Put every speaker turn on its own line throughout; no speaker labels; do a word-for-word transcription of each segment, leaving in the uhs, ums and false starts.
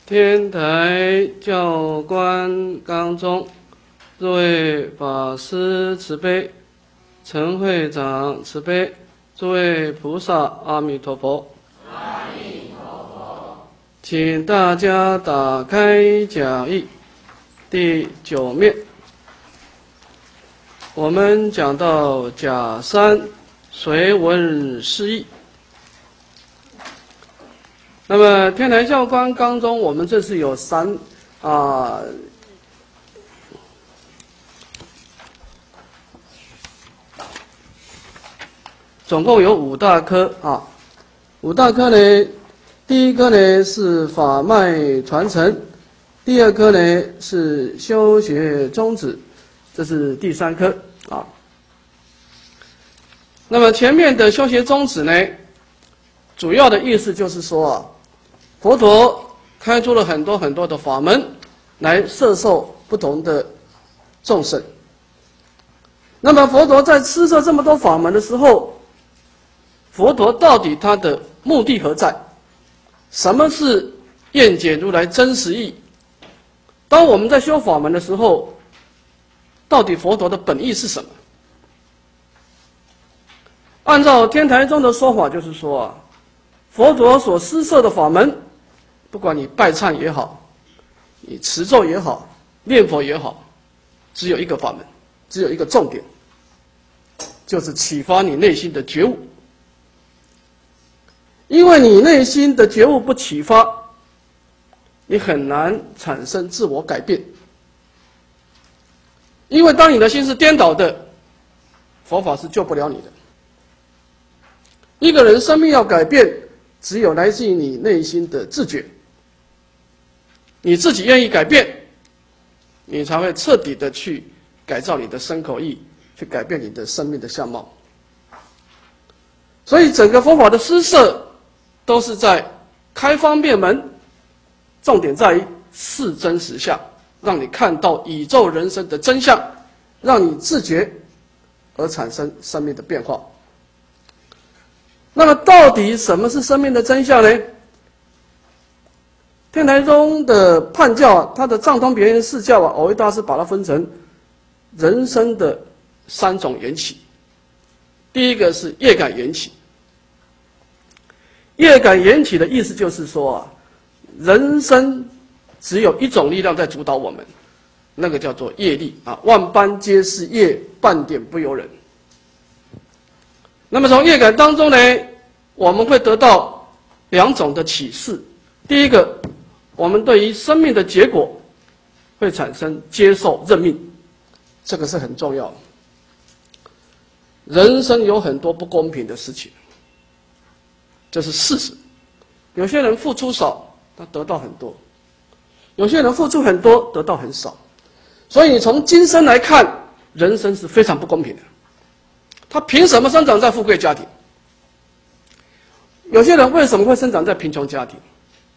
天台教官纲中，诸位法师慈悲，陈会长慈悲，诸位菩萨阿弥陀佛。
阿弥陀佛。
请大家打开讲义第九面，我们讲到甲三随文释义。那么天台教官纲中，我们这次有三啊、呃，总共有五大科啊。五大科呢，第一科呢是法脉传承，第二科呢是修学宗旨，这是第三科啊。那么前面的修学宗旨呢，主要的意思就是说啊，佛陀开出了很多很多的法门，来摄受不同的众生。那么佛陀在施设这么多法门的时候，佛陀到底他的目的何在？什么是愿解如来真实义？当我们在修法门的时候，到底佛陀的本意是什么？按照天台宗的说法，就是说啊，佛陀所施设的法门，不管你拜忏也好，你持咒也好，念佛也好，只有一个法门，只有一个重点，就是启发你内心的觉悟。因为你内心的觉悟不启发，你很难产生自我改变。因为当你的心是颠倒的，佛法是救不了你的。一个人生命要改变，只有来自于你内心的自觉，你自己愿意改变，你才会彻底的去改造你的身口意，去改变你的生命的相貌。所以整个佛法的施设都是在开方便门，重点在于示真实相，让你看到宇宙人生的真相，让你自觉而产生生命的变化。那么到底什么是生命的真相呢？天台宗的判教啊，它的藏通别圆四教啊，藕益大师把它分成人生的三种缘起。第一个是业感缘起。业感缘起的意思就是说啊，人生只有一种力量在主导我们，那个叫做业力啊，万般皆是业，半点不由人。那么从业感当中呢，我们会得到两种的启示。第一个，我们对于生命的结果会产生接受认命，这个是很重要的。人生有很多不公平的事情，这是事实。有些人付出少，他得到很多；有些人付出很多，得到很少。所以你从今生来看，人生是非常不公平的。他凭什么生长在富贵家庭？有些人为什么会生长在贫穷家庭？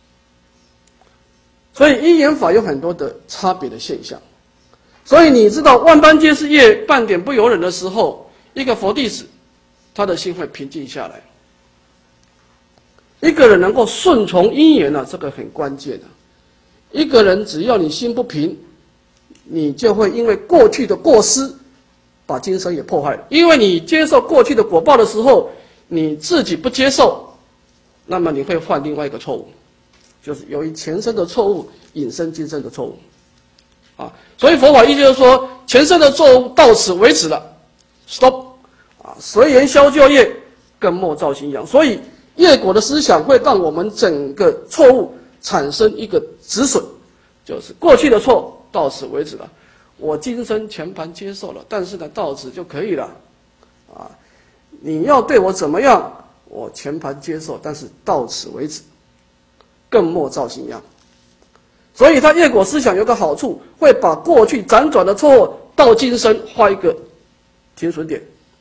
所以因缘法有很多的差别的现象。所以你知道万般皆是业，半点不由人的时候，一个佛弟子他的心会平静下来。一个人能够顺从因缘啊，这个很关键的。一个人只要你心不平，你就会因为过去的过失把今生也破坏了。因为你接受过去的果报的时候，你自己不接受，那么你会犯另外一个错误，就是由于前生的错误引申今生的错误啊。所以佛法意就是说，前生的错误到此为止了 ，stop 啊，随缘消旧业，更莫造新样。所以业果的思想会让我们整个错误产生一个止损，就是过去的错到此为止了。我今生全盘接受了，但是呢，到此就可以了，啊，你要对我怎么样，我全盘接受，但是到此为止，更莫造新样。所以他业果思想有个好处，会把过去辗转的错误到今生画一个停损点。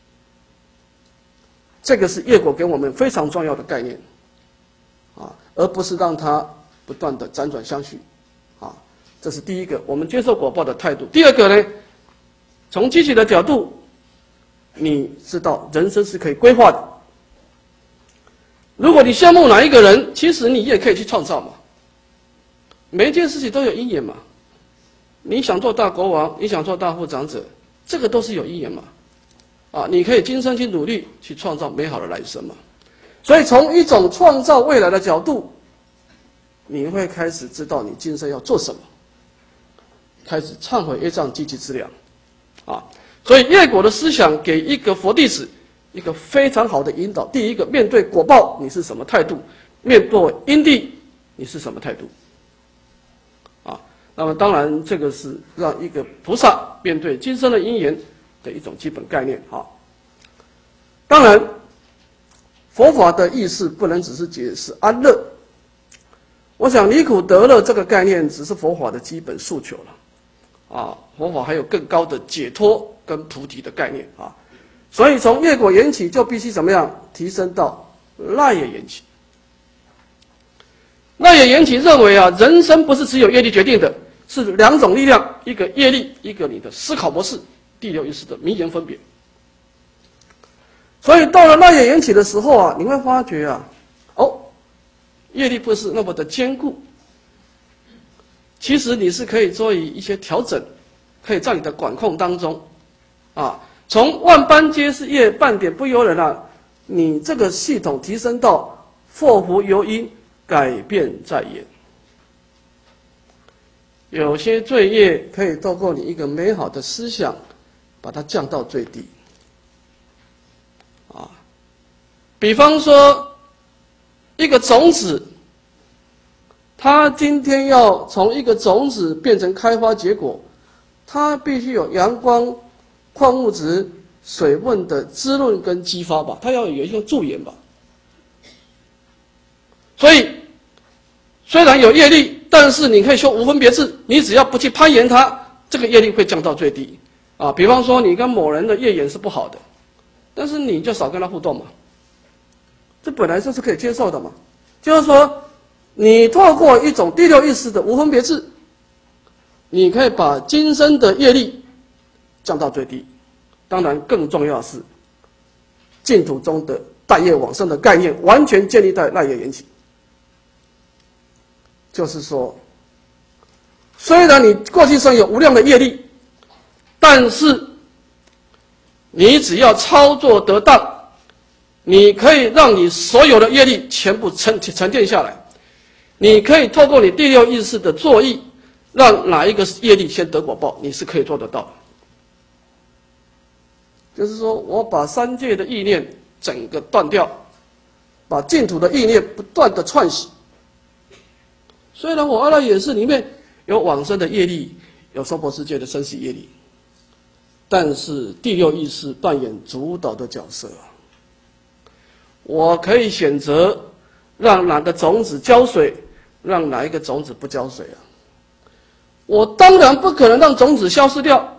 这个是业果给我们非常重要的概念，啊，而不是让它不断的辗转相续，啊。这是第一个，我们接受果报的态度。第二个呢，从积极的角度，你知道人生是可以规划的。如果你羡慕哪一个人，其实你也可以去创造嘛。 每一件事情都有因缘嘛。你想做大国王，你想做大富长者，这个都是有因缘嘛。啊，你可以今生去努力去创造美好的来生嘛。所以从一种创造未来的角度，你会开始知道你今生要做什么，开始忏悔业障，积极资粮。啊，所以业果的思想给一个佛弟子一个非常好的引导。第一个，面对果报你是什么态度？面对因地你是什么态度？啊，那么当然这个是让一个菩萨面对今生的因缘的一种基本概念。啊，当然佛法的意思不能只是解释安乐。我想离苦得乐这个概念只是佛法的基本诉求了。啊，佛法还有更高的解脱跟菩提的概念啊，所以从业果缘起就必须怎么样提升到赖业缘起。赖业缘起认为啊，人生不是只有业力决定的，是两种力量，一个业力，一个你的思考模式，第六意识的名言分别。所以到了赖业缘起的时候啊，你会发觉啊，哦，业力不是那么的坚固。其实你是可以做一些调整，可以在你的管控当中，啊，从万般皆是业，半点不由人啊，你这个系统提升到祸福由因，改变在言。有些罪业可以透过你一个美好的思想，把它降到最低。啊，比方说一个种子。它今天要从一个种子变成开花结果，它必须有阳光、矿物质、水分的滋润跟激发吧，它要有一个助缘吧。所以，虽然有业力，但是你可以修无分别智，你只要不去攀岩它，这个业力会降到最低。啊，比方说你跟某人的业缘是不好的，但是你就少跟他互动嘛，这本来就是可以接受的嘛。就是说，你透过一种第六意识的无分别智，你可以把今生的业力降到最低。当然，更重要的是，净土中的带业往生的概念，完全建立在赖业缘起。就是说，虽然你过去生有无量的业力，但是你只要操作得当，你可以让你所有的业力全部沉沉淀下来。你可以透过你第六意识的作意，让哪一个业力先得果报，你是可以做得到的。就是说我把三界的意念整个断掉，把净土的意念不断的串洗。虽然我阿赖耶识里面有往生的业力，有娑婆世界的生死业力，但是第六意识扮演主导的角色。我可以选择让哪个种子浇水，让哪一个种子不浇水啊？我当然不可能让种子消失掉，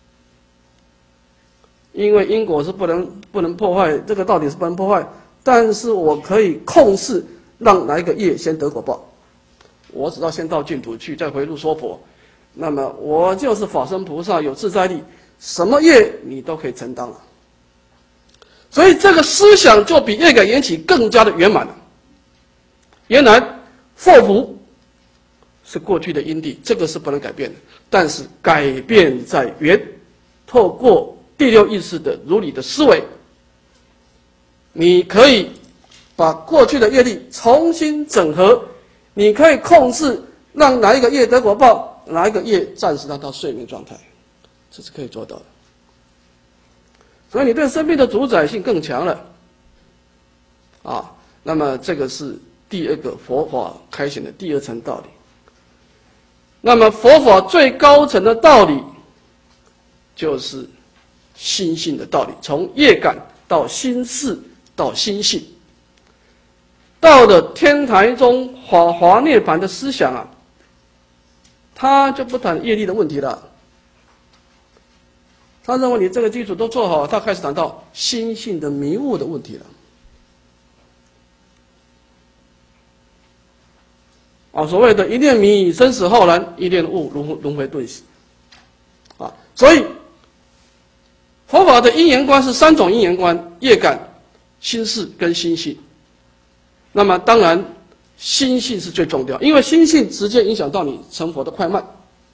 因为因果是不能不能破坏，这个道理是不能破坏。但是我可以控制让哪一个业先得果报。我只要先到净土去，再回入娑婆，那么我就是法身菩萨，有自在力，什么业你都可以承担了。所以这个思想就比业感缘起更加的圆满了。原来祸福是过去的因地，这个是不能改变的，但是改变在缘，透过第六意识的如理的思维，你可以把过去的业力重新整合，你可以控制让哪一个业得果报，哪一个业暂时让到睡眠状态，这是可以做到的。所以你对生命的主宰性更强了，啊，那么这个是第二个佛法开显的第二层道理。那么佛法最高层的道理，就是心性的道理，从业感到心事到心性。到了天台宗法华涅槃的思想啊，他就不谈业力的问题了。他认为你这个基础都做好，他开始谈到心性的迷雾的问题了。啊，所谓的一念迷生死浩然，一念悟轮轮回顿息。啊，所以佛法的因缘观是三种因缘观：业感、心事跟心性。那么当然， 心性是最重要，因为心性直接影响到你成佛的快慢。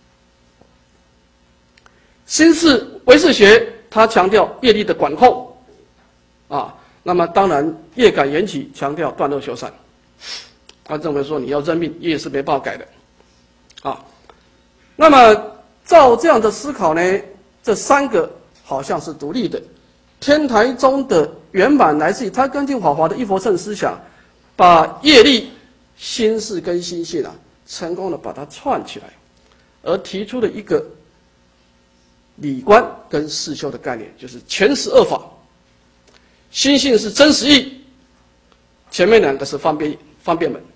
心事唯识学它强调业力的管控，啊，那么当然业感缘起强调断恶修善。他认为说你要认命，业是没办法改的，啊，那么照这样的思考呢，这三个好像是独立的。天台宗的圆满来自于他根据法华的一佛乘思想，把业力、心事跟心性啊，成功的把它串起来，而提出了一个理观跟事修的概念，就是全十二法。心性是真实义，前面两个是方便方便门。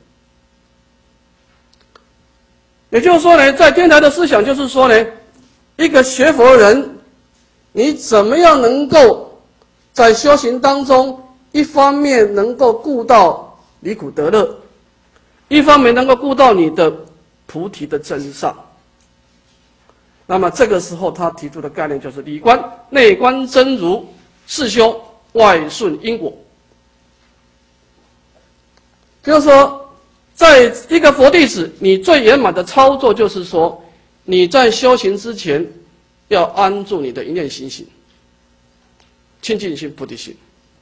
也就是说呢，在天台的思想就是说呢，一个学佛的人，你怎么样能够在修行当中，一方面能够顾到离苦得乐，一方面能够顾到你的菩提的真上。那么这个时候他提出的概念就是理观、内观真如，事修外顺因果。就是说，在一个佛弟子，你最圆满的操作就是说，你在修行之前要安住你的一念心性，清净心、菩提心。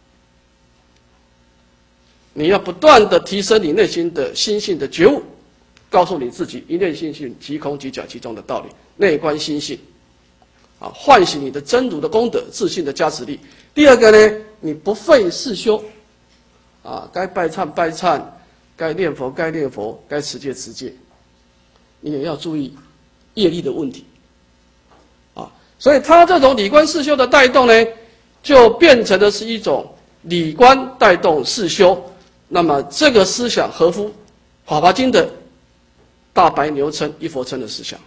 你要不断的提升你内心的心性的觉悟，告诉你自己一念心性即空即假即中的道理，内观心性，啊，唤醒你的真如的功德、自信的加持力。第二个呢，你不废事修，啊，该拜忏拜忏，该念佛该念佛，该持戒持戒，你也要注意业力的问题，啊，所以他这种理观事修的带动呢，就变成的是一种理观带动事修。那么这个思想合乎《法华经》的大白牛称一佛称的思想，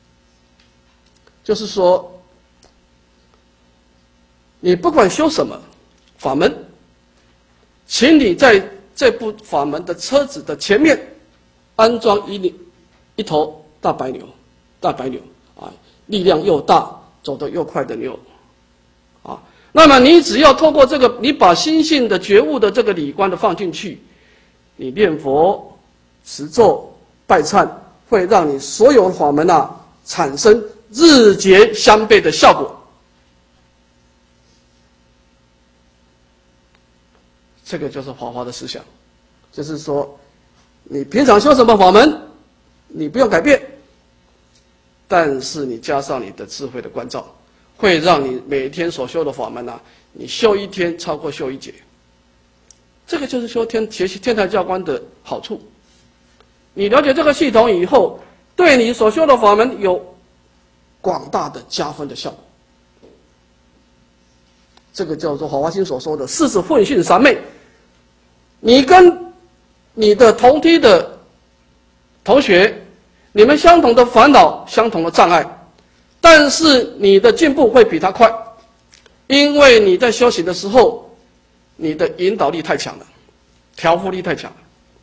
就是说，你不管修什么法门，请你在这部法门的车子的前面安装一一头大白牛，大白牛啊，力量又大，走得又快的牛，啊。那么你只要透过这个，你把心性的觉悟的这个理观的放进去，你念佛、持咒、拜忏，会让你所有法门啊产生日结相悖的效果。这个就是法华的思想，就是说，你平常修什么法门，你不用改变，但是你加上你的智慧的关照。会让你每天所修的法门啊，你修一天超过修一节。这个就是修天学习天台教观的好处。你了解这个系统以后，对你所修的法门有广大的加分的效果。这个叫做《法华经》所说的四是混训三昧。你跟你的同梯的同学，你们相同的烦恼，相同的障碍。但是你的进步会比他快，因为你在修行的时候，你的引导力太强了，调伏力太强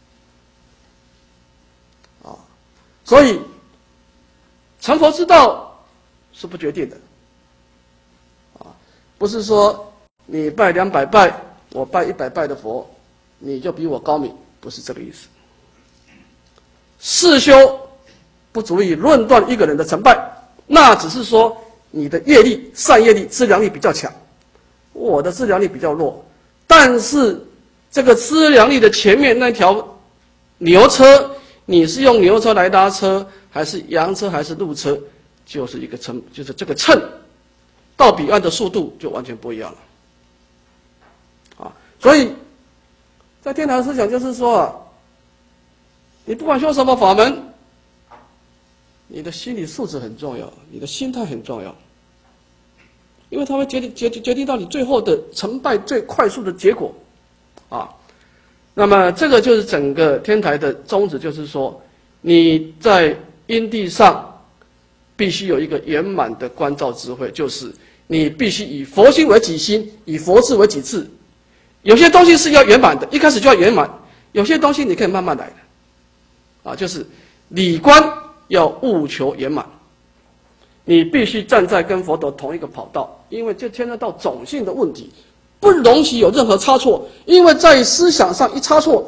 了，啊，所以成佛之道是不决定的，啊，不是说你拜两百拜，我拜一百拜的佛，你就比我高明，不是这个意思。事修不足以论断一个人的成败。那只是说你的业力、善业力、资粮力比较强，我的资粮力比较弱。但是这个资粮力的前面那条牛车，你是用牛车来拉车，还是羊车，还是鹿车，就是一个称，就是这个秤到彼岸的速度就完全不一样了。啊，所以在天台思想就是说啊，你不管修什么法门，你的心理素质很重要，你的心态很重要，因为它会决定决决定到你最后的成败最快速的结果，啊，那么这个就是整个天台的宗旨，就是说你在因地上必须有一个圆满的观照智慧，就是你必须以佛心为己心，以佛智为己智。有些东西是要圆满的，一开始就要圆满；有些东西你可以慢慢来的，啊，就是理观。要务求圆满，你必须站在跟佛陀同一个跑道，因为这牵涉到种性的问题，不容许有任何差错。因为在思想上一差错，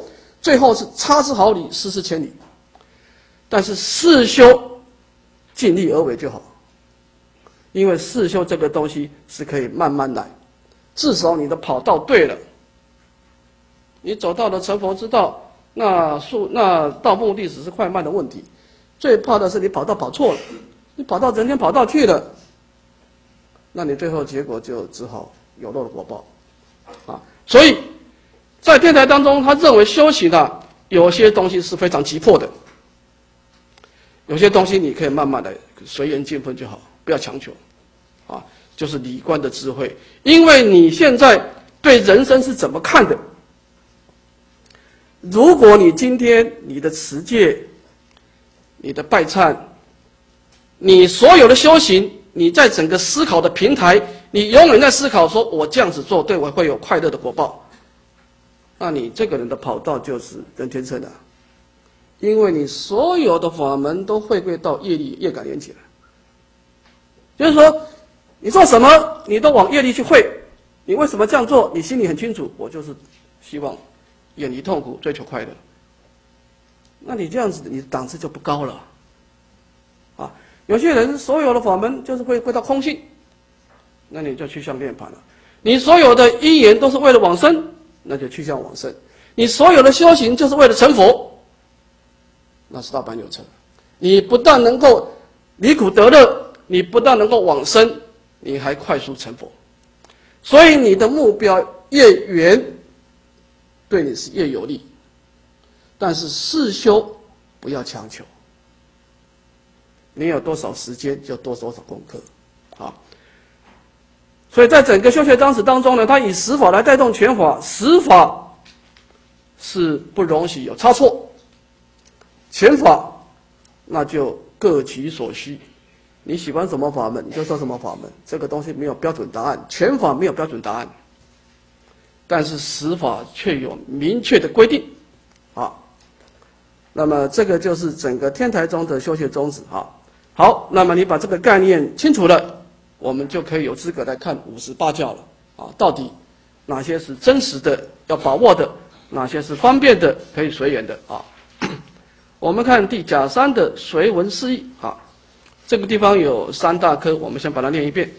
最后是差之毫厘，失之千里。但是事修尽力而为就好，因为事修这个东西是可以慢慢来，至少你的跑道对了，你走到了成佛之道，那速那到目的只是快慢的问题，最怕的是你跑道跑错了，你跑到人天跑道去了，那你最后结果就只好有漏的果报啊。所以在天台当中，他认为修行啊，有些东西是非常急迫的，有些东西你可以慢慢的随缘尽分就好，不要强求啊。就是理观的智慧，因为你现在对人生是怎么看的？如果你今天你的持戒、你的拜忏、你所有的修行，你在整个思考的平台，你永远在思考说我这样子做对我会有快乐的果报，那你这个人的跑道就是人天乘的，因为你所有的法门都回归到业力业感连起来，就是说你做什么你都往业力去汇，你为什么这样做你心里很清楚，我就是希望远离痛苦，追求快乐。那你这样子，你的档次就不高了，啊！有些人所有的法门就是会回到空性，那你就去向涅槃了。你所有的因缘都是为了往生，那就去向往生。你所有的修行就是为了成佛，那是大般有成。你不但能够离苦得乐，你不但能够往生，你还快速成佛。所以你的目标越远，对你是越有利，但是事修不要强求，你有多少时间就多多少功课，啊。所以在整个修学章史当中呢，他以十法来带动全法，十法是不容许有差错，全法那就各取所需，你喜欢什么法门你就说什么法门，这个东西没有标准答案，全法没有标准答案。但是十法却有明确的规定，啊，那么这个就是整个天台宗的修学宗旨啊。好，那么你把这个概念清楚了，我们就可以有资格来看五十八教了啊。到底哪些是真实的要把握的，哪些是方便的可以随缘的啊？我们看第甲三的随文释义啊，这个地方有三大科，我们先把它念一遍。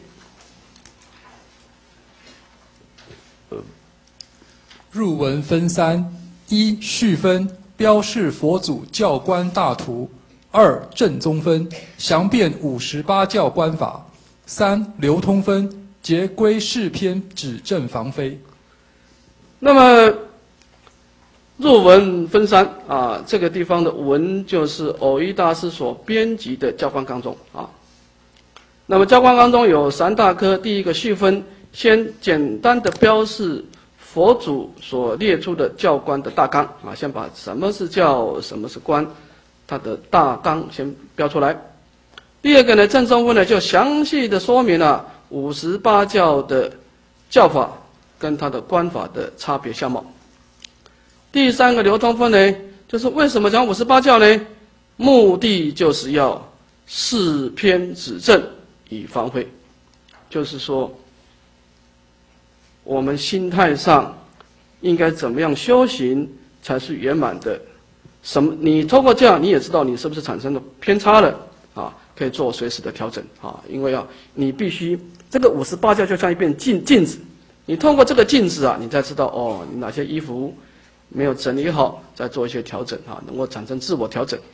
入文分三：一、序分，标示佛祖教官大图；二、正宗分，详辩五十八教官法；三、流通分，节归释篇，指正防非。
那么入文分三啊，这个地方的文就是蕅益大师所编辑的教官纲中啊。那么教官纲中有三大科，第一个序分，先简单的标示佛祖所列出的教官的大纲啊，先把什么是教，什么是官，它的大纲先标出来。第二个呢，正宗分呢就详细的说明了五十八教的教法跟它的官法的差别相貌。第三个流通分呢，就是为什么讲五十八教呢？目的就是要释篇指正以防非，就是说我们心态上应该怎么样修行才是圆满的？什么？你透过这样，你也知道你是不是产生了偏差了啊？可以做随时的调整啊！因为要你必须这个五十八教就像一面镜镜子，你透过这个镜子啊，你才知道哦，你哪些衣服没有整理好，再做一些调整啊，能够产生自我调整。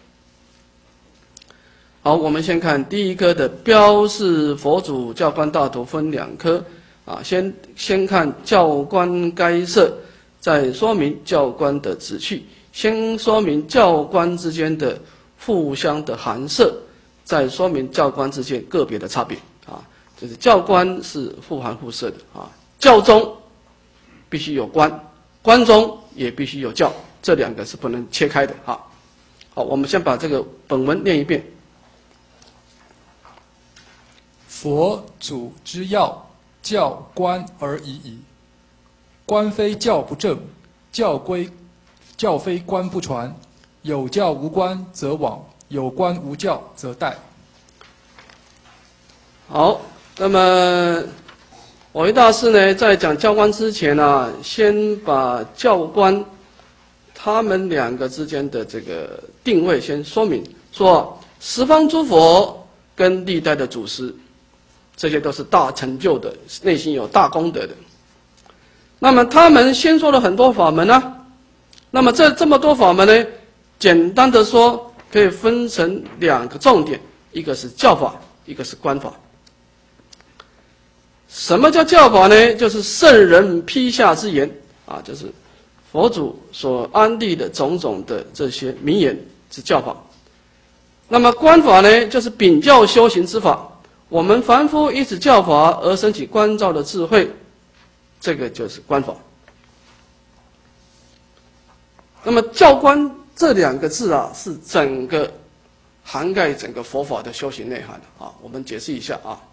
好，我们先看第一科的标示佛祖教官大图分两科。啊，先先看教官该设，再说明教官的旨趣。先说明教官之间的互相的含摄，再说明教官之间个别的差别。啊，就是教官是互含互摄的啊，教中必须有官，官中也必须有教，这两个是不能切开的啊。好，我们先把这个本文念一遍。
佛祖之要，教官而已矣。官非教不正，教归教非官不传。有教无官则往，有官无教则殆。
好，那么蕅益大师呢，在讲教官之前呢、啊，先把教官他们两个之间的这个定位先说明，说十方诸佛跟历代的祖师，这些都是大成就的，内心有大功德的。那么他们先说了很多法门啊，那么这这么多法门呢，简单的说可以分成两个重点，一个是教法，一个是观法。什么叫教法呢？就是圣人批下之言啊，就是佛祖所安立的种种的这些名言是教法。那么观法呢，就是禀教修行之法。我们凡夫依此教法而升起观照的智慧，这个就是观法。那么教观这两个字啊，是整个涵盖整个佛法的修行内涵啊。我们解释一下啊，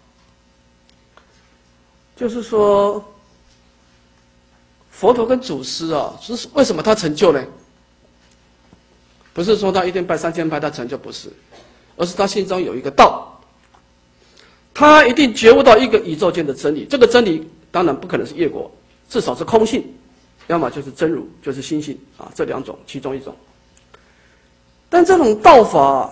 就是说，佛陀跟祖师啊，是为什么他成就呢？不是说他一天拜三千拜他成就，不是，而是他心中有一个道，他一定觉悟到一个宇宙间的真理。这个真理当然不可能是业果，至少是空性，要么就是真如，就是心性啊，这两种其中一种。但这种道法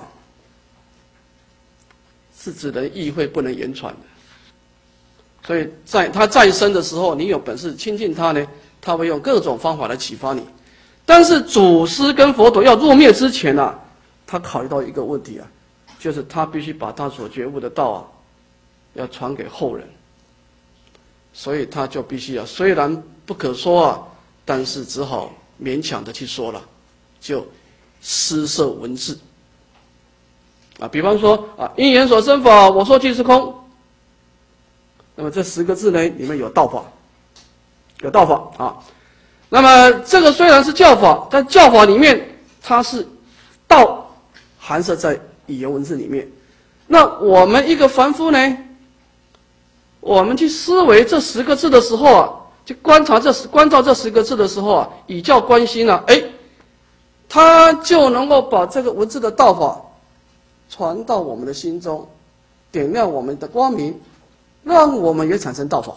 是只能意会不能言传的，所以在他在生的时候，你有本事亲近他呢，他会用各种方法来启发你。但是祖师跟佛陀要入灭之前啊，他考虑到一个问题啊，就是他必须把他所觉悟的道啊，要传给后人，所以他就必须啊，虽然不可说啊，但是只好勉强的去说了，就施设文字啊，比方说啊，因缘所生法，我说即是空。那么这十个字呢，里面有道法，有道法啊。那么这个虽然是教法，但教法里面它是道含摄在语言文字里面。那我们一个凡夫呢，我们去思维这十个字的时候啊，去观察这十关照这十个字的时候啊，以教观心啊，哎，他就能够把这个文字的道法传到我们的心中，点亮我们的光明，让我们也产生道法。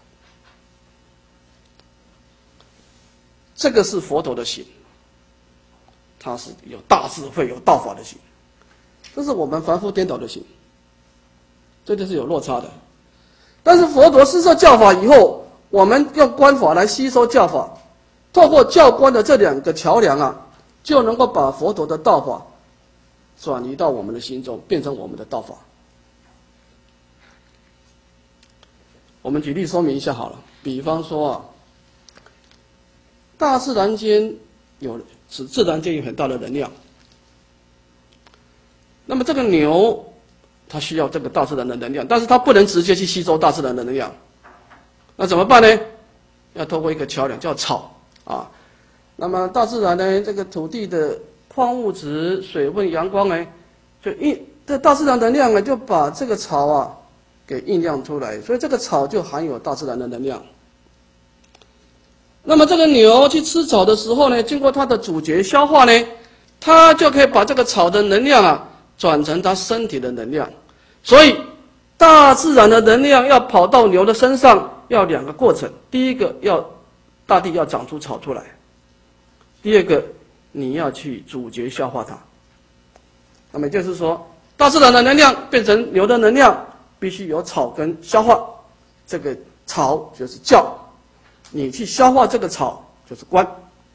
这个是佛陀的行，他是有大智慧、有道法的行，这是我们凡夫颠倒的行，这就是有落差的。但是佛陀施设教法以后，我们用观法来吸收教法，透过教观的这两个桥梁啊，就能够把佛陀的道法转移到我们的心中，变成我们的道法。我们举例说明一下好了，比方说啊，大自然间有自自然间有很大的能量，那么这个牛它需要这个大自然的能量，但是它不能直接去吸收大自然的能量，那怎么办呢？要透过一个桥梁叫草啊。那么大自然呢，这个土地的矿物质、水分、阳光呢，就一这大自然能量呢，就把这个草啊给酝酿出来，所以这个草就含有大自然的能量。那么这个牛去吃草的时候呢，经过它的咀嚼消化呢，它就可以把这个草的能量啊转成它身体的能量。所以大自然的能量要跑到牛的身上，要两个过程：第一个要大地要长出草出来，第二个你要去咀嚼消化它。那么就是说，大自然的能量变成牛的能量，必须有草根消化，这个草就是教，你去消化这个草就是观。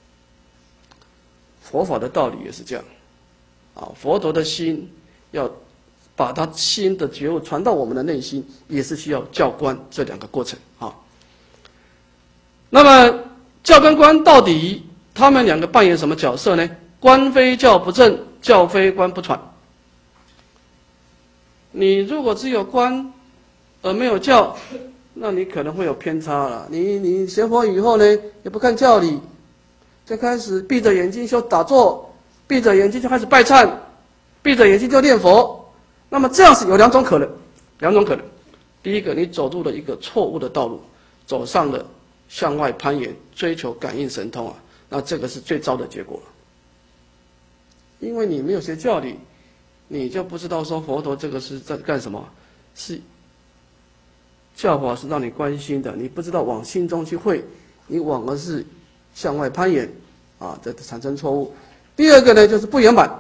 佛法的道理也是这样啊，佛陀的心要把他心的觉悟传到我们的内心，也是需要教观这两个过程啊。那么教跟观到底他们两个扮演什么角色呢？观非教不正，教非观不传。你如果只有观而没有教，那你可能会有偏差了。你你学佛以后呢，也不看教理，就开始闭着眼睛就打坐，闭着眼睛就开始拜忏，闭着眼睛就念佛。那么这样是有两种可能，两种可能。第一个，你走入了一个错误的道路，走上了向外攀岩，追求感应神通啊，那这个是最糟的结果了。因为你没有学教理，你就不知道说佛陀这个是在干什么，是教法是让你关心的，你不知道往心中去会，你往而是向外攀岩， 啊，这产生错误。第二个呢，就是不圆满。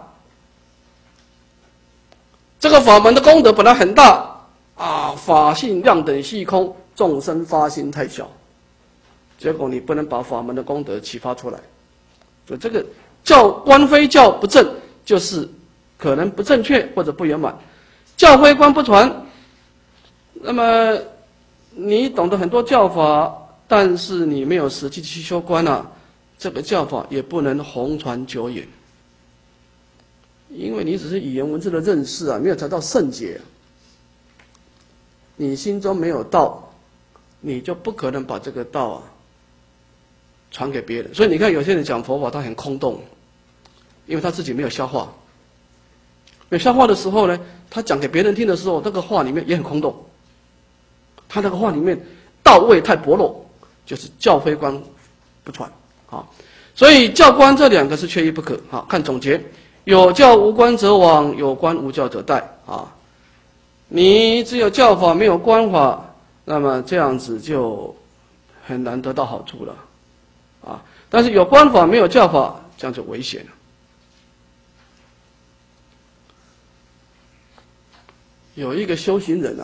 这个法门的功德本来很大啊，法性量等虚空，众生发心太小，结果你不能把法门的功德启发出来，所以这个教观非教不正，就是可能不正确或者不圆满。教非观不传，那么你懂得很多教法，但是你没有实际去修观啊，这个教法也不能弘传久远。因为你只是语言文字的认识啊，没有达到圣解，你心中没有道，你就不可能把这个道啊传给别人。所以你看，有些人讲佛法，他很空洞，因为他自己没有消化。没有消化的时候呢，他讲给别人听的时候，那个话里面也很空洞。他那个话里面道味太薄弱，就是教非观不传啊。所以教观这两个是缺一不可啊。看总结。有教无观者往，有观无教者殆啊！你只有教法没有观法，那么这样子就很难得到好处了啊！但是有观法没有教法，这样就危险了。有一个修行人啊，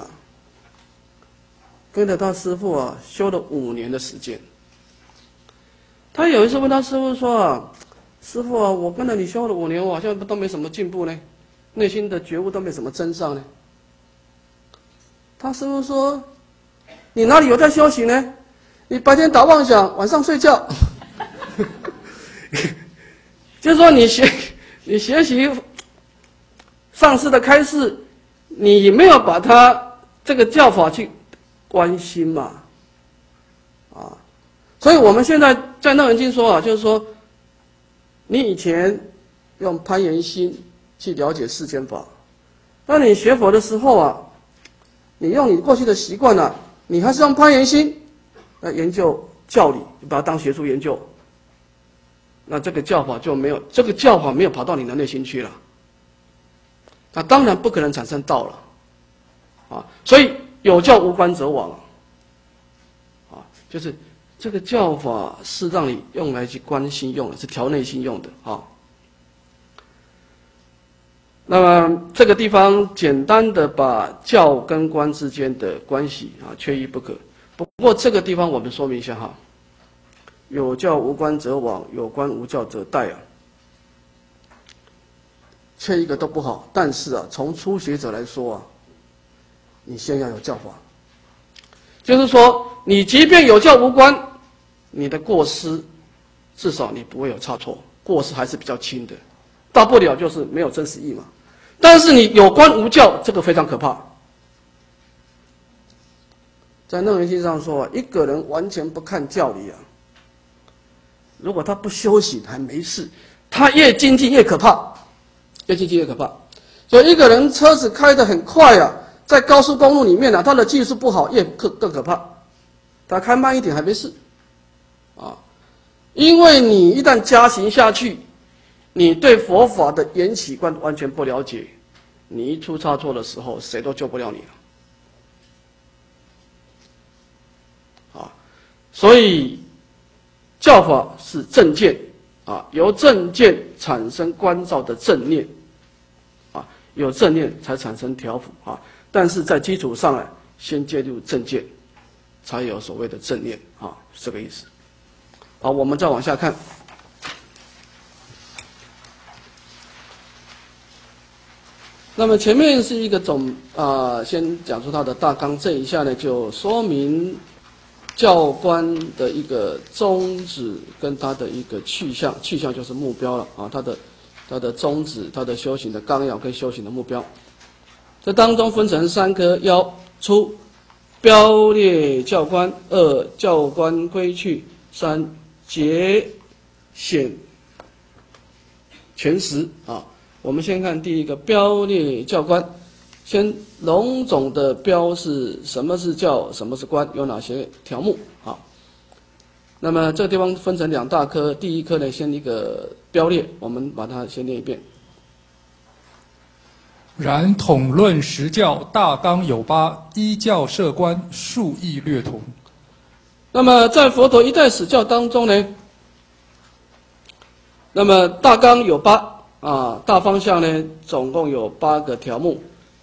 跟着他师父啊修了五年的时间。他有一次问他师父说啊，师父啊，我跟着你修了五年，我好像都没什么进步呢，内心的觉悟都没什么增上呢。他师父说：“你哪里有在修行呢？你白天打妄想，晚上睡觉。”就是说，你学你学习上师的开示，你没有把他这个教法去关心嘛，啊，所以我们现在在《楞严经》说啊，就是说。你以前用攀缘心去了解世间法，当你学佛的时候啊，你用你过去的习惯啊，你还是用攀缘心来研究教理，你把它当学术研究，那这个教法就没有，这个教法没有跑到你的内心去了，那当然不可能产生道了，啊，所以有教无观者往，啊，就是。这个教法是让你用来去观心用的，是调内心用的啊。那么这个地方简单的把教跟观之间的关系啊，缺一不可。不过这个地方我们说明一下哈，有教无观者往，有观无教者殆啊。缺一个都不好，但是啊，从初学者来说啊，你先要有教法。就是说，你即便有教无观，你的过失至少你不会有差错，过失还是比较轻的，大不了就是没有真实义嘛。但是你有观无教，这个非常可怕。在《楞严经》上说啊，一个人完全不看教理啊，如果他不修行还没事，他越精进越可怕，越精进越可怕。所以一个人车子开得很快啊。在高速公路里面呢、啊，他的技术不好，越更更可怕。他开慢一点还没事，啊，因为你一旦加行下去，你对佛法的缘起观完全不了解，你一出差错的时候，谁都救不了你了。啊，所以教法是正见，啊，由正见产生观照的正念，啊，有正念才产生调伏啊。但是在基础上啊，先介入正见，才有所谓的正念啊，是这个意思。好，我们再往下看。那么前面是一个总啊、呃，先讲出它的大纲，这一下呢就说明教观的一个宗旨跟它的一个去向，去向就是目标了啊，它的它的宗旨、它的修行的纲要跟修行的目标。这当中分成三科要：初标列教观，二教观规矩，三节显全实啊。我们先看第一个标列教观，先笼总的标示什么是教，什么是观，有哪些条目啊？那么这个地方分成两大科，第一科呢先一个标列，我们把它先念一遍。
然统论实教大纲有八，依教设观，数义略同。那
么在佛陀一代史教当中呢， 那么大纲有八啊，大方向呢总共有八个条目。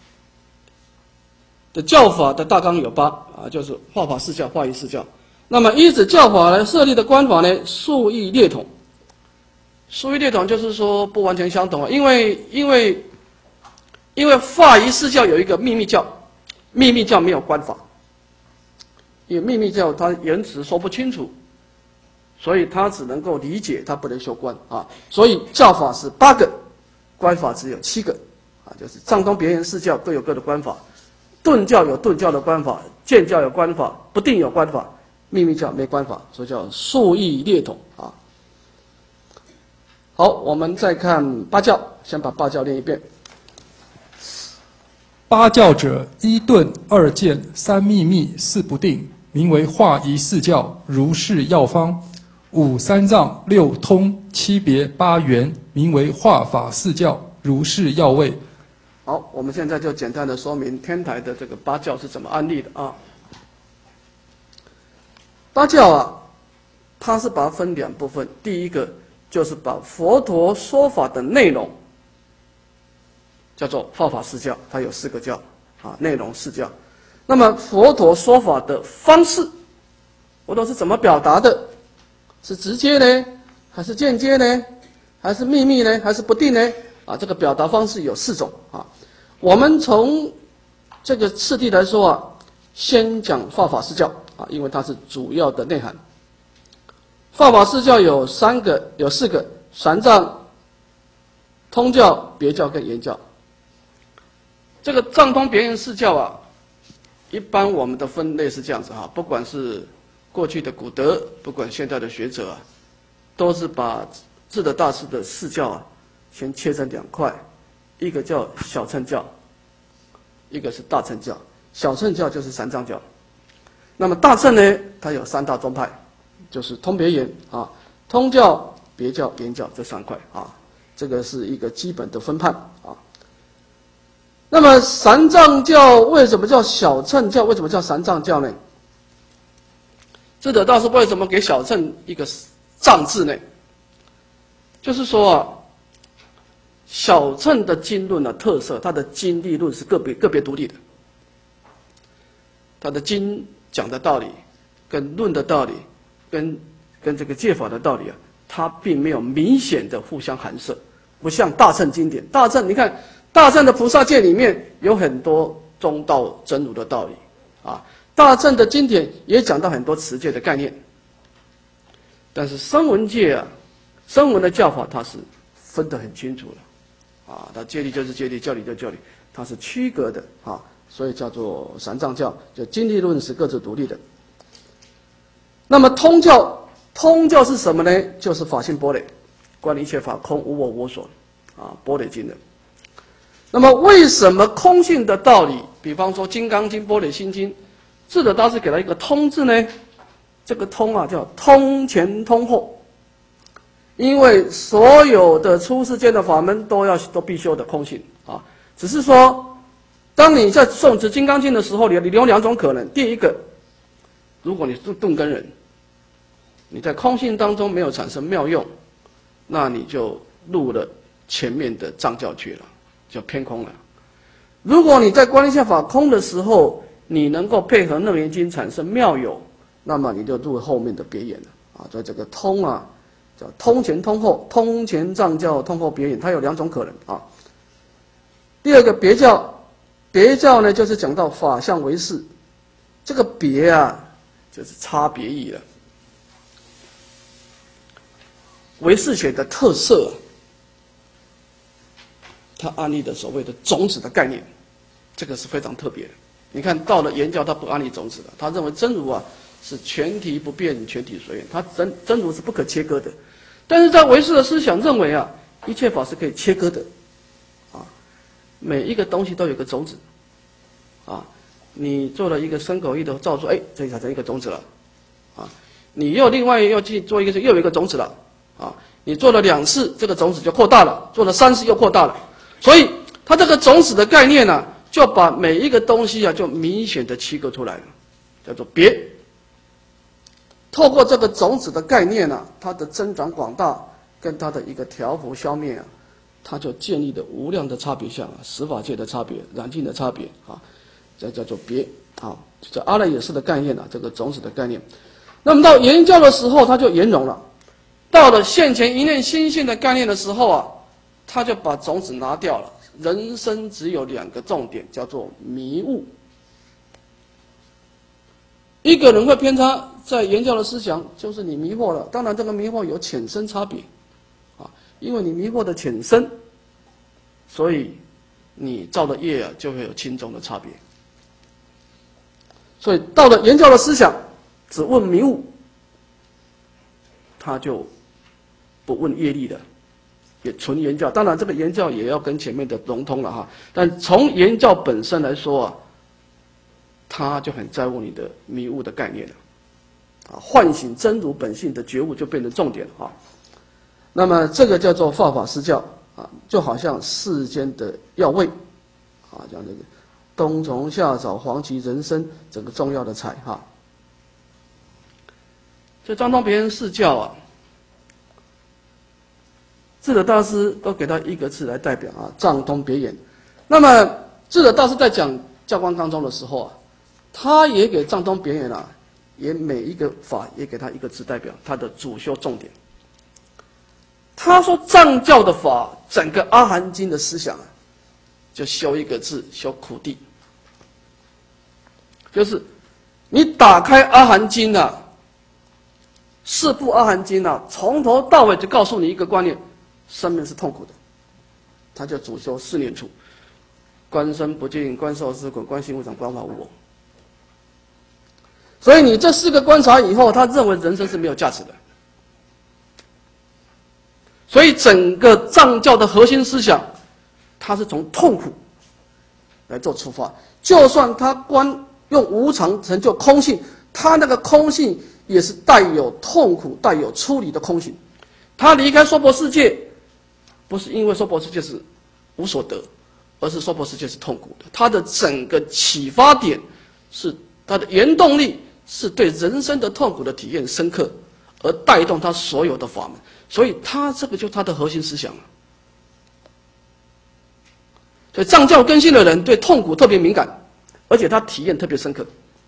的教法的大纲有八啊，就是化法四教、化仪四教。那么依止教法来设立的观法呢，数义略统。数义略统就是说不完全相同啊，因为因为因为化仪四教有一个秘密教，秘密教没有观法，因为秘密教它言辞说不清楚，所以它只能够理解，它不能修观啊。所以教法是八个，观法只有七个啊，就是藏通别言四教各有各的观法。顿教有顿教的观法，渐教有观法，不定有观法，秘密教没观法，所以叫数义略统啊。好，我们再看八教，先把八教念一遍。
八教者，一顿、二渐、三秘密、四不定，名为化仪四教，如是药方。五三藏、六通、七别、八缘，名为化法四教，如是药味。
好，我们现在就简单的说明天台的这个八教是怎么安立的啊。八教啊，它是把它分两部分，第一个就是把佛陀说法的内容叫做化法四教，它有四个教啊，内容四教。那么佛陀说法的方式，佛陀是怎么表达的？是直接呢，还是间接呢？还是秘密呢？还是不定呢？啊，这个表达方式有四种啊。我们从这个次第来说啊，先讲化法四教啊，因为它是主要的内涵。化法四教有三个，有四个：三藏、通教、别教跟言教。这个藏通别言四教啊，一般我们的分类是这样子哈，不管是过去的古德，不管现在的学者啊，都是把智德大师的四教啊，先切成两块，一个叫小乘教，一个是大乘教。小乘教就是三藏教，那么大乘呢，它有三大宗派，就是通别言啊、通教、别教、言教这三块啊，这个是一个基本的分判啊。那么三藏教为什么叫小乘教？为什么叫三藏教呢？智德大师为什么给小乘一个藏字呢？就是说啊，小乘的经论的特色，它的经义论是个别个别独立的，它的经讲的道理，跟论的道理，跟跟这个戒法的道理啊，它并没有明显的互相含摄，不像大乘经典。大乘你看，大乘的菩萨戒里面有很多中道真如的道理啊，大乘的经典也讲到很多持戒的概念，但是声闻戒啊，声闻的教法它是分得很清楚了，啊，它戒律就是戒律，教理就是教理，它是区隔的啊，所以叫做三藏教，就经义论是各自独立的。那么通教，通教是什么呢？就是法性般若，观一切法空无我无所，啊，般若经的。那么为什么空性的道理，比方说《金刚经》《般若心经》，智德大师给了一个通字呢？这个通啊，叫通前通后。因为所有的出世间的法门都要都必修的空性啊，只是说，当你在诵持《金刚经》的时候，你你有两种可能。第一个，如果你是顿根人，你在空性当中没有产生妙用，那你就入了前面的藏教去了，就偏空了。如果你在观一切法空的时候，你能够配合楞严经产生妙有，那么你就入后面的别言了啊。所以这个通啊，叫通前通后，通前藏教，通后别言，它有两种可能啊。第二个别教，别教呢就是讲到法相为事，这个别啊就是差别义了。唯识学的特色，它安立的所谓的种子的概念，这个是非常特别的。你看到了言教，他不安立种子的，他认为真如啊是全体不变，全体随缘，他真真如是不可切割的。但是在唯识的思想认为啊，一切法是可以切割的，啊，每一个东西都有个种子，啊，你做了一个身口意的造作，哎，这里产生一个种子了，啊，你又另外又去做一个，又有一个种子了。啊，你做了两次，这个种子就扩大了；做了三次又扩大了。所以，它这个种子的概念呢、啊，就把每一个东西啊，就明显的区隔出来了，叫做别。透过这个种子的概念呢、啊，它的增长广大， 跟他的一个调伏消灭啊，他就建立了无量的差别相啊，十法界的差别，染净的差别啊，这叫做别啊，这阿赖耶识的概念啊，这个种子的概念。那么到言教的时候，他就圆融了；到了现前一念心性的概念的时候啊，他就把种子拿掉了。人生只有两个重点，叫做迷悟。一个人会偏差在言教的思想，就是你迷惑了。当然，这个迷惑有浅深差别，啊，因为你迷惑的浅深，所以你造的业啊就会有轻重的差别。所以到了言教的思想，只问迷悟，他就不问业力的。也纯言教，当然这个言教也要跟前面的融通了哈。但从言教本身来说啊，他就很在乎你的迷悟的概念了，啊，唤醒真如本性的觉悟就变成重点了哈。那么这个叫做法法施教啊，就好像世间的药味啊，讲这个冬虫夏草、黄芪、人参，整个重要的菜哈。这张东别人释教啊。智者大师都给他一个字来代表啊，藏通别言。那么智者大师在讲教观纲中的时候啊，他也给藏通别言啊，也每一个法也给他一个字代表他的主修重点。他说藏教的法，整个阿含经的思想啊，就修一个字，修苦地。就是你打开阿含经啊，四部阿含经啊，从头到尾就告诉你一个观念。生命是痛苦的，他就主修四念处：观身不净、观受思滚、观心无常、观法无我。所以你这四个观察以后，他认为人生是没有价值的。所以整个藏教的核心思想，它是从痛苦来做出发。就算他观用无常成就空性，他那个空性也是带有痛苦、带有出离的空性。他离开娑婆世界。不是因为娑婆世界是无所得，而是娑婆世界是痛苦的。它的整个启发点是它的原动力，是对人生的痛苦的体验深刻，而带动他所有的法门。所以他这个就是他的核心思想了。所以藏教根性的人对痛苦特别敏感，而且他体验特别深刻。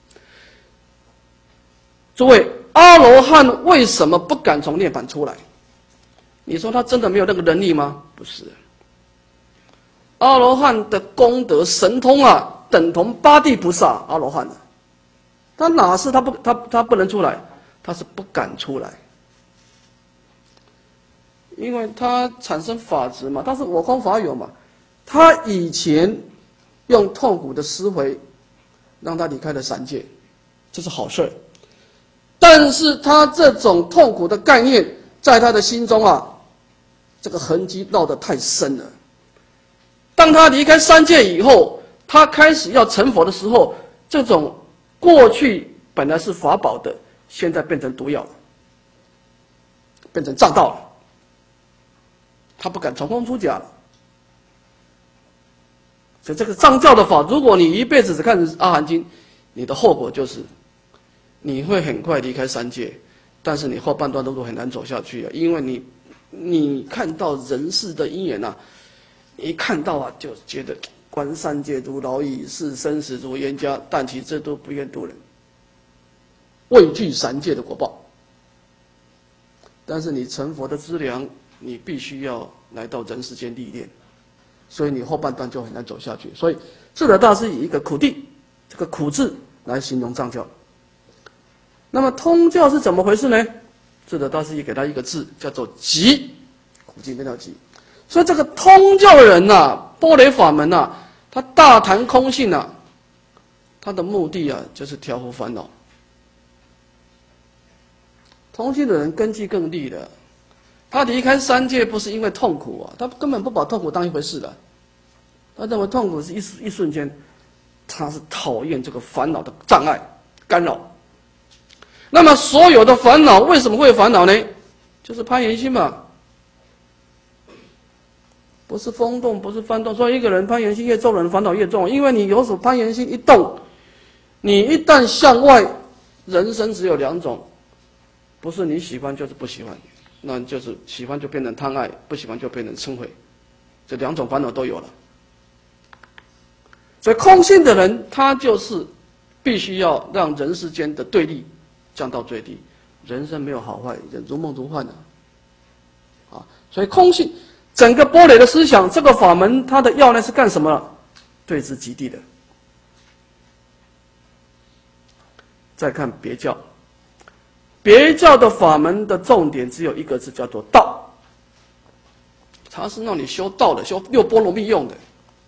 诸位，阿罗汉为什么不敢从涅槃出来？你说他真的没有那个能力吗？不是，阿罗汉的功德神通啊，等同八地菩萨。阿罗汉啊，他哪是他不他他不能出来？他是不敢出来，因为他产生法执嘛，他是我空法有嘛。他以前用痛苦的思维让他离开了三界，这是好事。但是他这种痛苦的概念在他的心中啊，这个痕迹烙得太深了。当他离开三界以后，他开始要成佛的时候，这种过去本来是法宝的，现在变成毒药了，变成障道了。他不敢从空出家了。所以这个藏教的法，如果你一辈子只看阿含经，你的后果就是你会很快离开三界，但是你后半段路都很难走下去啊，因为你你看到人世的因缘啊，一看到啊就觉得观三界如牢狱，视生死如冤家，但其志都不愿度人，畏惧三界的果报。但是你成佛的资粮，你必须要来到人世间历练，所以你后半段就很难走下去。所以智者大师以一个苦地这个苦字来形容藏教。那么通教是怎么回事呢？智者大师也给他一个字，叫做极，苦尽变到极。所以这个通教人呐、啊，般若法门呐、啊，他大谈空性啊，他的目的啊，就是调伏烦恼。通信的人根基更利的，他离开三界不是因为痛苦啊，他根本不把痛苦当一回事的，他认为痛苦是一一瞬间，他是讨厌这个烦恼的障碍干扰。那么所有的烦恼为什么会有烦恼呢？就是攀缘心嘛，不是风动，不是幡动。所以一个人攀缘心越重，人烦恼越重，因为你有所攀缘心一动，你一旦向外，人生只有两种，不是你喜欢就是不喜欢， 那就是喜欢就变成贪爱，不喜欢就变成嗔恚，这两种烦恼都有了。所以空性的人，他就是必须要让人世间的对立降到最低，人生没有好坏，如梦如幻的、啊。啊，所以空性整个般若的思想，这个法门它的要呢是干什么？对之极地的。再看别教，别教的法门的重点只有一个字，叫做道。它是让你修道的，修六波罗蜜用的。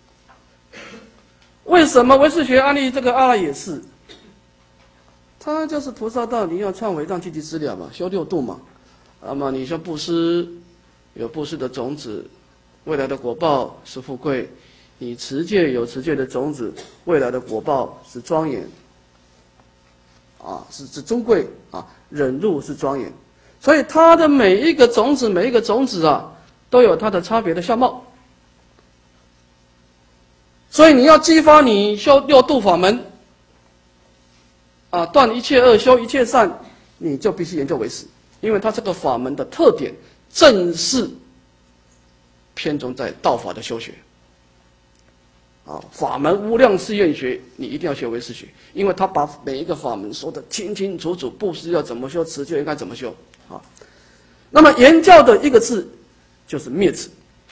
为什么唯识学安利这个阿赖耶识？它就是菩萨道，你要忏悔让积极资料嘛，修六度嘛。那么你修布施，有布施的种子，未来的果报是富贵；你持戒有持戒的种子，未来的果报是庄严。啊，是是尊贵啊，忍辱是庄严，所以它的每一个种子，每一个种子啊，都有它的差别的相貌。所以你要激发你修六度法门，啊，断一切恶，修一切善，你就必须研究唯识，因为它这个法门的特点正是偏重在道法的修学。啊，法门无量誓愿学，你一定要学唯识学，因为他把每一个法门说得清清楚楚，布施要怎么修，持戒应该怎么修。啊，那么言教的一个字就是灭字。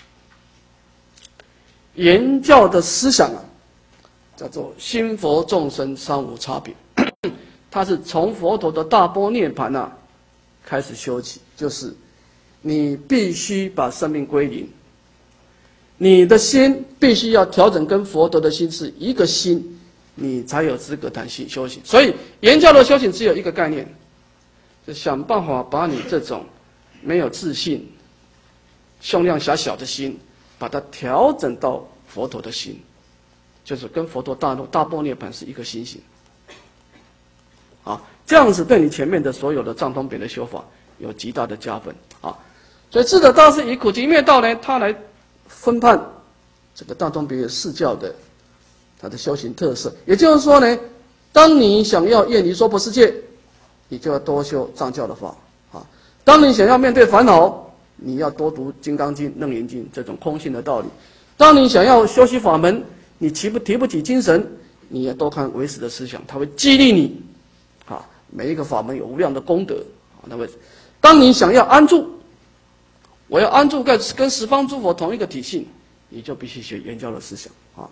言教的思想啊，叫做心佛众生三无差别，它是从佛陀的大般涅盘啊开始修起，就是你必须把生命归零。你的心必须要调整，跟佛陀的心是一个心，你才有资格谈心修行。所以言教的修行只有一个概念，就想办法把你这种没有自信、胸量狭小的心，把它调整到佛陀的心，就是跟佛陀大大般涅盘是一个心性。啊，这样子对你前面的所有的藏通别的修法有极大的加分啊。所以智者大师以苦集灭道呢，他来分判这个大通别四教的它的修行特色，也就是说呢，当你想要远离娑婆世界，你就要多修藏教的法啊；当你想要面对烦恼，你要多读《金刚经》《楞严经》这种空性的道理；当你想要修习法门，你提不提不起精神，你要多看唯识的思想，它会激励你啊。每一个法门有无量的功德啊。那么，当你想要安住，我要安住在跟十方诸佛同一个体系，你就必须学言教的思想啊。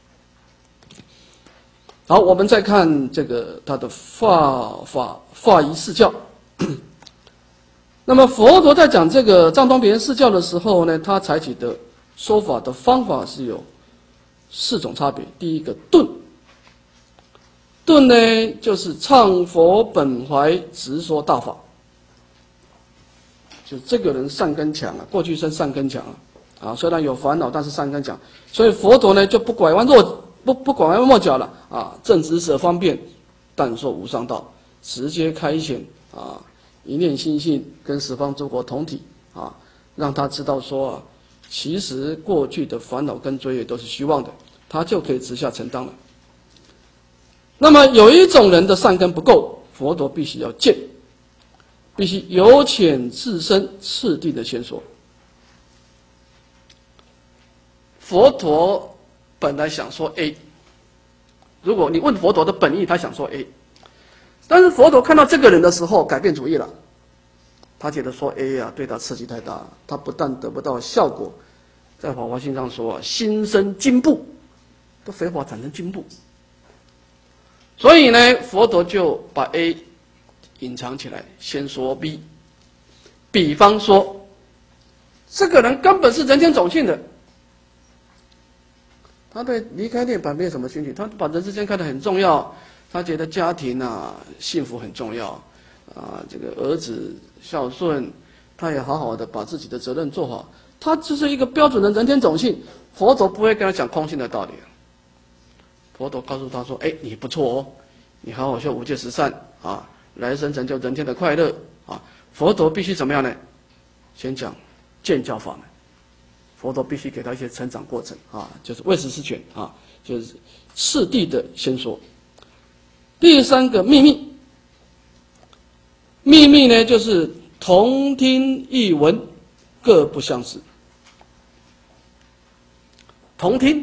好，我们再看这个他的法法法仪四教。那么佛陀在讲这个藏通别四教的时候呢，他采取的说法的方法是有四种差别。第一个顿，顿呢就是唱佛本怀，直说大法。就这个人善根强啊，过去生善根强啊，啊，虽然有烦恼，但是善根强，所以佛陀呢就不拐弯若不不拐弯抹角了啊，正直舍方便，但说无上道，直接开显啊，一念心性跟十方诸佛同体啊，让他知道说啊，其实过去的烦恼跟罪业都是虚妄的，他就可以直下承担了。那么有一种人的善根不够，佛陀必须要见。必须由浅至深，次第的先说。佛陀本来想说 A， 如果你问佛陀的本意，他想说 A， 但是佛陀看到这个人的时候改变主意了，他觉得说 A 啊对他刺激太大，他不但得不到效果，在《法华经》上说啊，心生惊怖，都非法产生惊怖。所以呢，佛陀就把 A隐藏起来，先说 B。比方说，这个人根本是人间种性的，他对离开涅槃没有什么兴趣，他把人世间看得很重要，他觉得家庭啊幸福很重要啊，这个儿子孝顺，他也好好的把自己的责任做好，他就是一个标准的人间种性。佛陀不会跟他讲空性的道理，佛陀告诉他说：“哎，你不错哦，你好好修五戒十善啊。”来生成就人天的快乐啊！佛陀必须怎么样呢？先讲见教法门，佛陀必须给他一些成长过程啊，就是为实施权啊，就是次第的先说。第三个秘密，秘密呢就是同听异闻，各不相识。同听，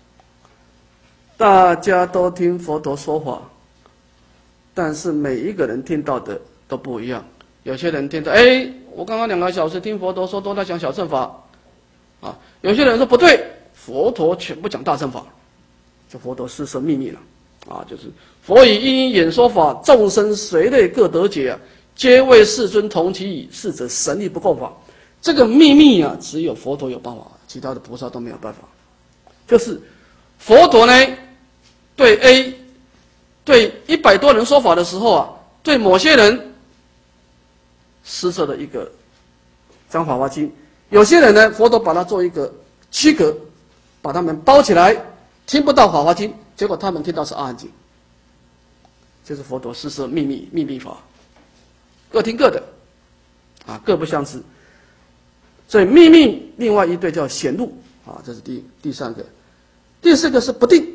大家都听佛陀说法，但是每一个人听到的都不一样。有些人听到，哎，我刚刚两个小时听佛陀说都在讲小乘法，啊，有些人说不对，佛陀全部讲大乘法，这佛陀施设秘密了，啊，就是佛以一因演说法，众生随类各得解啊，皆为世尊同其意，是者神力不共法。这个秘密啊，只有佛陀有办法，其他的菩萨都没有办法。就是佛陀呢，对 A， 对一百多人说法的时候啊，对某些人施设的一个讲法华经，有些人呢，佛陀把它做一个区隔，把他们包起来，听不到法华经，结果他们听到是阿含经，就是佛陀施设秘密秘密法，各听各的，啊，各不相知。所以秘密另外一对叫显露，啊，这是第第三个。第四个是不定，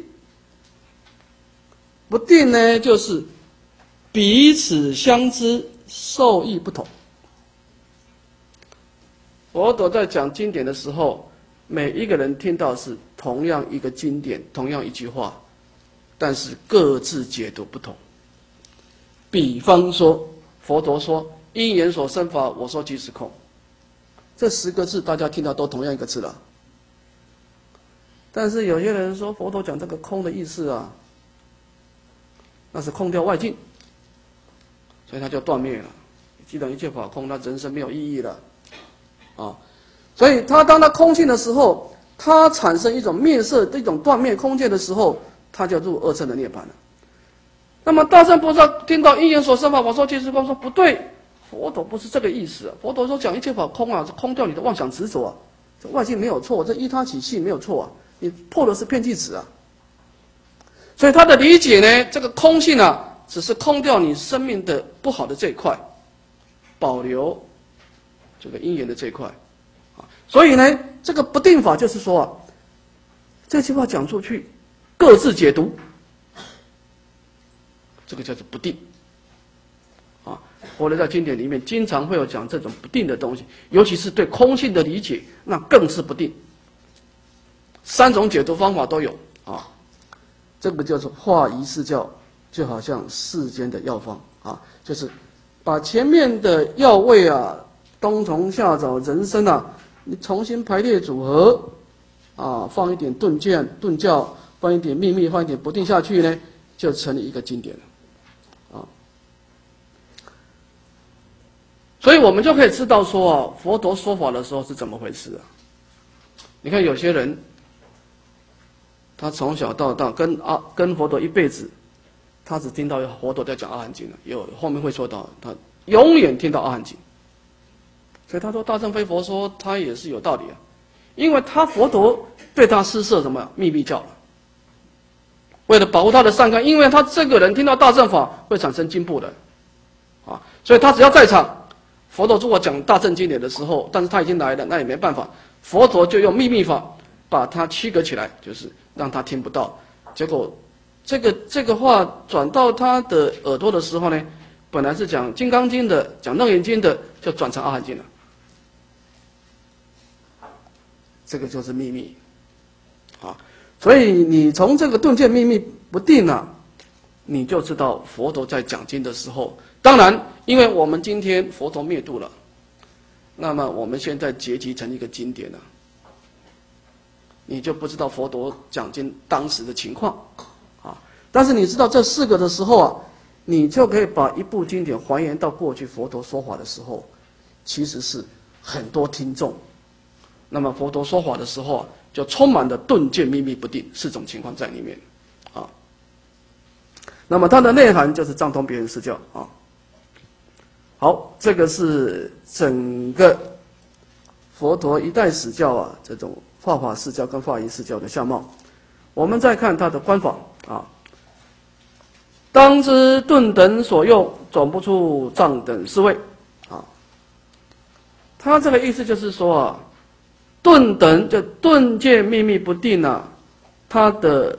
不定呢就是彼此相知，受益不同。佛陀在讲经典的时候，每一个人听到是同样一个经典，同样一句话，但是各自解读不同。比方说，佛陀说“因缘所生法，我说即是空”，这十个字大家听到都同样一个字了。但是有些人说，佛陀讲这个空的意思啊，那是空掉外境，所以他就断灭了。既然一切法空，那人生没有意义了，啊，所以他当他空性的时候，他产生一种灭色、一种断灭空见的时候，他就入二乘的涅槃了。那么大乘菩萨听到因缘所生法，我说即是空，说不对，佛陀不是这个意思啊。佛陀说讲一切法空啊，是空掉你的妄想执着啊，这外境没有错，这依他起性没有错啊。你破的是遍计子啊，所以他的理解呢，这个空性啊，只是空掉你生命的不好的这一块，保留这个因缘的这一块，啊，所以呢，这个不定法就是说啊，这句话讲出去，各自解读，这个叫做不定，啊，佛陀在经典里面经常会有讲这种不定的东西，尤其是对空性的理解，那更是不定。三种解读方法都有啊，这个叫做化仪释教，就好像世间的药方啊，就是把前面的药味啊，冬虫夏草、人参啊，你重新排列组合啊，放一点顿渐、顿教，放一点秘密，放一点不定下去呢，就成了一个经典了啊。所以我们就可以知道说啊，佛陀说法的时候是怎么回事啊？你看有些人。他从小到大跟阿跟佛陀一辈子，他只听到佛陀在讲阿含经了，有后面会说到他永远听到阿含经，所以他说大乘非佛说，他也是有道理啊，因为他佛陀对他施设什么秘密教了，为了保护他的善根，因为他这个人听到大乘法会产生进步的，啊，所以他只要在场，佛陀如果讲大乘经典的时候，但是他已经来了，那也没办法，佛陀就用秘密法把它区隔起来，就是让他听不到。结果这个这个话转到他的耳朵的时候呢，本来是讲《金刚经》的，讲《楞严经》的，就转成阿含经了。这个就是秘密，啊，所以你从这个顿渐秘密不定啊，你就知道佛陀在讲经的时候，当然，因为我们今天佛陀灭度了，那么我们现在结集成一个经典了。你就不知道佛陀讲经当时的情况，啊，但是你知道这四个的时候啊，你就可以把一部经典还原到过去佛陀说法的时候，其实是很多听众，那么佛陀说法的时候啊，就充满了顿渐秘密不定四种情况在里面，啊，那么它的内涵就是藏通别人释教啊。好，这个是整个佛陀一代史教啊，这种化法释教跟化仪释教的相貌。我们再看它的观法啊，当知顿等所用，总不出藏等思维啊。他这个意思就是说啊，顿等就顿渐秘密不定啊，它的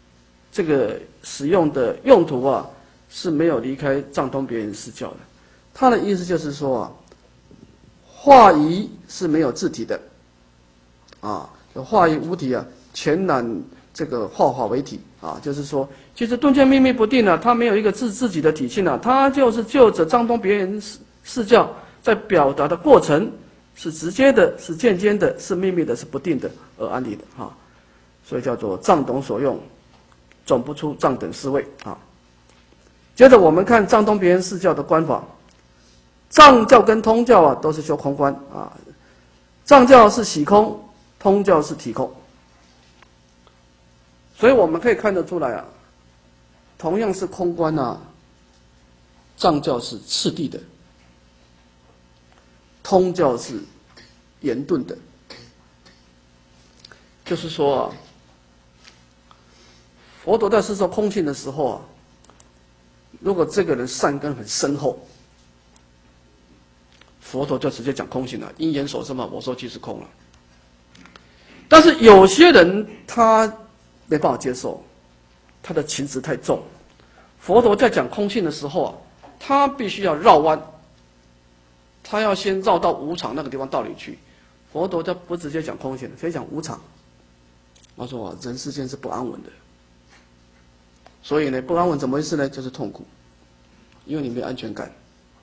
这个使用的用途啊是没有离开藏通别人释教的。 他的意思就是说啊，化仪是没有自体的，啊，化仪无体啊，全然这个化化为体啊，就是说，其实顿渐秘密不定啊，它没有一个自自己的体性啊，它就是就着藏通别言释教在表达的过程，是直接的，是间接的，是秘密的，是不定的而安立的啊，所以叫做藏懂所用，总不出藏等思维啊。接着我们看藏通别言释教的观法。藏教跟通教啊，都是修空观啊。藏教是喜空，通教是体空。所以我们可以看得出来啊，同样是空观啊，藏教是次第的，通教是严顿的。就是说啊，佛陀在释说空性的时候啊，如果这个人善根很深厚，佛陀就直接讲空性了，因缘所生嘛，我说即是空了。但是有些人他没办法接受，他的情执太重。佛陀在讲空性的时候啊，他必须要绕弯，他要先绕到无常那个地方道理去。佛陀他不直接讲空性，直接讲无常。他说啊，人世间是不安稳的，所以呢，不安稳怎么回事呢？就是痛苦，因为你没有安全感。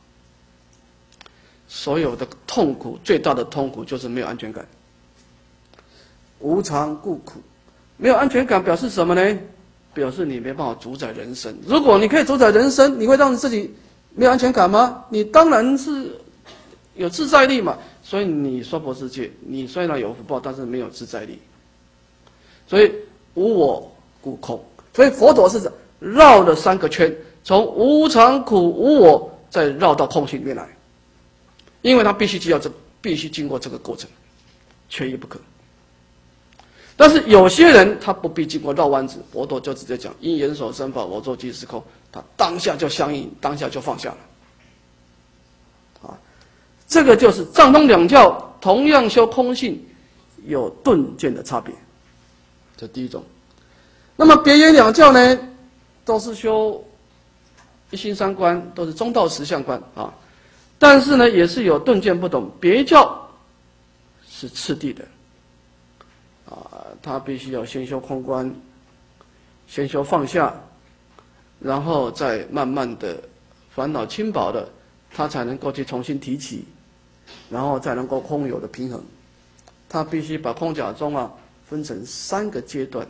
所有的痛苦，最大的痛苦就是没有安全感。无常故苦，没有安全感表示什么呢？表示你没办法主宰人生。如果你可以主宰人生，你会让自己没有安全感吗？你当然是有自在力嘛。所以你娑婆世界，你虽然有福报，但是没有自在力。所以无我故空。所以佛陀是绕了三个圈，从无常苦无我，再绕到空性里面来。因为他必须经过这，必须经过这个过程，缺一不可。但是有些人他不必经过绕弯子，佛陀就直接讲因缘所生法，我作即是空，他当下就相应，当下就放下了。啊，这个就是藏通两教同样修空性，有顿渐的差别，这第一种。那么别言两教呢，都是修一心三观，都是中道实相观啊。但是呢，也是有顿渐不同。别教是次第的，啊，他必须要先修空观，先修放下，然后再慢慢的烦恼轻薄的，他才能够去重新提起，然后再能够空有的平衡。他必须把空假中啊分成三个阶段。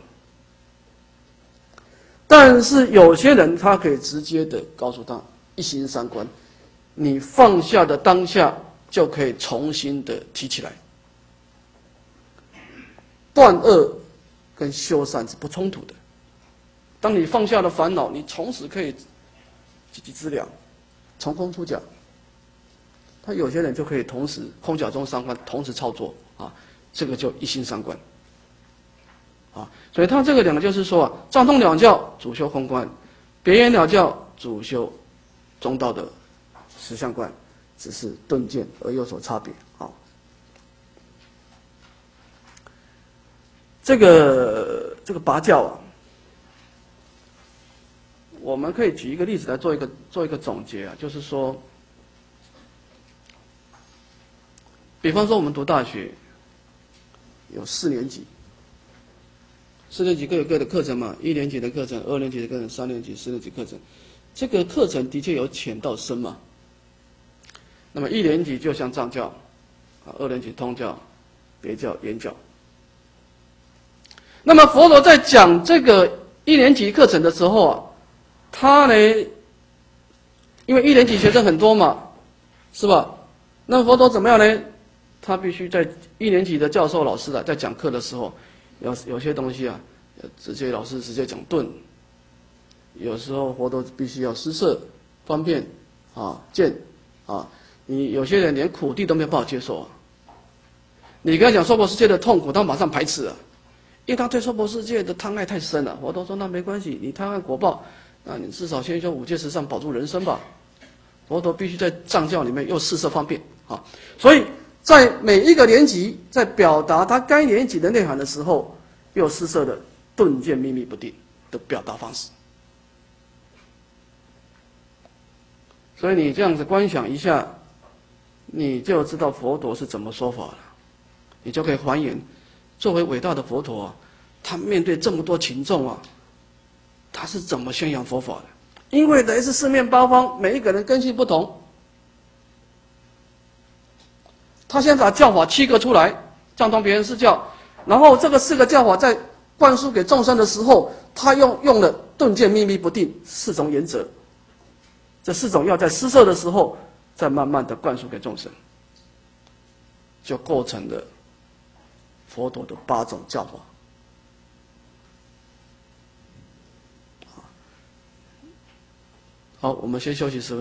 但是有些人他可以直接的告诉他一心三观。你放下的当下，就可以重新的提起来。断恶跟修善是不冲突的。当你放下了烦恼，你从此可以积极资粮，从空出假。他有些人就可以同时空假中三观同时操作啊，这个就一心三观。啊，所以他这个两个就是说啊，藏通两教主修空观，别言两教主修中道的实相观，只是顿渐而有所差别啊。这个这个拔教啊，我们可以举一个例子来做一个做一个总结啊，就是说，比方说我们读大学有四年级，四年级各有各的课程嘛，一年级的课程、二年级的课程、三年级、四年级课程，这个课程的确有浅到深嘛。那么一年级就像藏教，啊，二年级通教、别教、言教。那么佛陀在讲这个一年级课程的时候啊，他呢，因为一年级学生很多嘛，是吧？那佛陀怎么样呢？他必须在一年级的教授老师啊，在讲课的时候，有有些东西啊，直接老师直接讲顿，有时候佛陀必须要施设方便啊见啊。你有些人连苦地都没有办法接受啊！你跟他讲娑婆世界的痛苦，他马上排斥啊，因为他对娑婆世界的贪爱太深了。佛陀说那没关系，你贪爱果报，那你至少先修五戒十善，保住人生吧。佛陀必须在藏教里面又施设方便啊，所以在每一个年级在表达他该年级的内涵的时候，又施设了顿渐秘密不定的表达方式。 所以你这样子观想一下，你就知道佛陀是怎么说法了，你就可以还原，作为伟大的佛陀啊，他面对这么多群众啊，他是怎么宣扬佛法的？因为来自四面八方，每一个人根性不同，他先把教法七个出来，藏通别人四教，然后这个四个教法在灌输给众生的时候，他用用了顿渐秘密不定四种原则，这四种要在施设的时候，再慢慢的灌输给众生，就构成了佛陀的八种教法。好，我们先休息十分钟。